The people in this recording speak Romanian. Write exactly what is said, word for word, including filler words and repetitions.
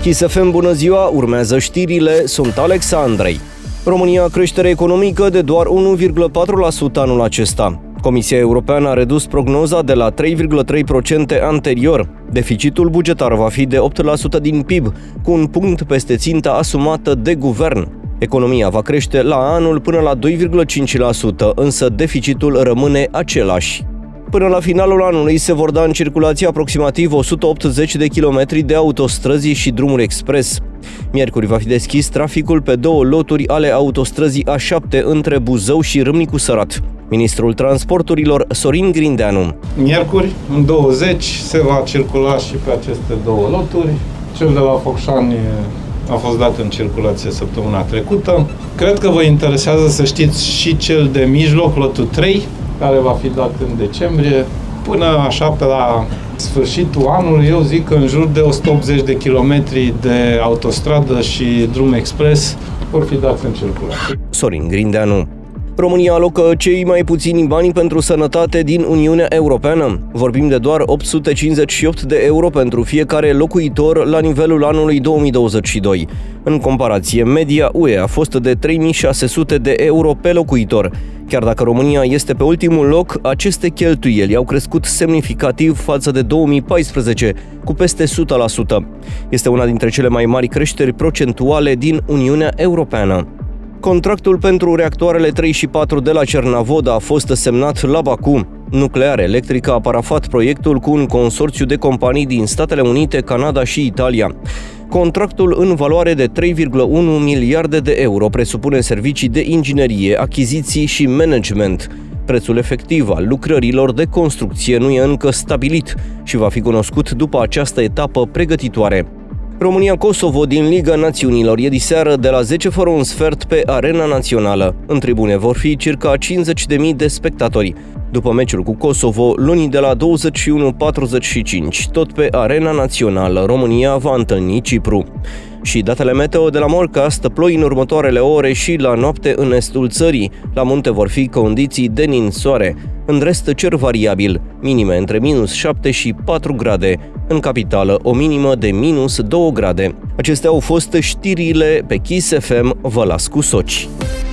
Kiss F M, bună ziua, urmează știrile, sunt Alex Andrei. România creștere economică de doar unu virgulă patru la sută anul acesta. Comisia Europeană a redus prognoza de la trei virgulă trei la sută anterior. Deficitul bugetar va fi de opt la sută din P I B, cu un punct peste ținta asumată de guvern. Economia va crește la anul până la doi virgulă cinci la sută, însă deficitul rămâne același. Până la finalul anului se vor da în circulație aproximativ o sută optzeci de kilometri de autostrăzi și drumuri expres. Miercuri va fi deschis traficul pe două loturi ale autostrăzii A șapte între Buzău și Râmnicu Sărat. Ministrul Transporturilor Sorin Grindeanu. Miercuri, în douăzeci, se va circula și pe aceste două loturi. Cel de la Focșani a fost dat în circulație săptămâna trecută. Cred că vă interesează să știți și cel de mijloc, lotul trei, care va fi dat în decembrie. Până așa pe la sfârșitul anului, eu zic că în jur de o sută optzeci de kilometri de autostradă și drum expres vor fi dați în circulație. Sorin Grindeanu. România alocă cei mai puțini bani pentru sănătate din Uniunea Europeană. Vorbim de doar opt sute cincizeci și opt de euro pentru fiecare locuitor la nivelul anului două mii douăzeci și doi. În comparație, media U E a fost de trei mii șase sute de euro pe locuitor. Chiar dacă România este pe ultimul loc, aceste cheltuieli au crescut semnificativ față de două mii paisprezece, cu peste o sută la sută. Este una dintre cele mai mari creșteri procentuale din Uniunea Europeană. Contractul pentru reactoarele trei și patru de la Cernavodă a fost semnat la Baku. Nuclear Electrica a parafat proiectul cu un consorțiu de companii din Statele Unite, Canada și Italia. Contractul, în valoare de trei virgulă unu miliarde de euro, presupune servicii de inginerie, achiziții și management. Prețul efectiv al lucrărilor de construcție nu e încă stabilit și va fi cunoscut după această etapă pregătitoare. România-Kosovo din Liga Națiunilor e diseară de la zece fără un sfert pe Arena Națională. În tribune vor fi circa cincizeci de mii de spectatori. După meciul cu Kosovo, luni de la douăzeci și unu patruzeci și cinci, tot pe Arena Națională, România va întâlni Cipru. Și datele meteo de la Morcast: ploi în următoarele ore și la noapte în estul țării. La munte vor fi condiții de ninsoare. În rest, cer variabil, minime între minus șapte și patru grade. În capitală, o minimă de minus două grade. Acestea au fost știrile pe Kiss F M, vă las cu soci.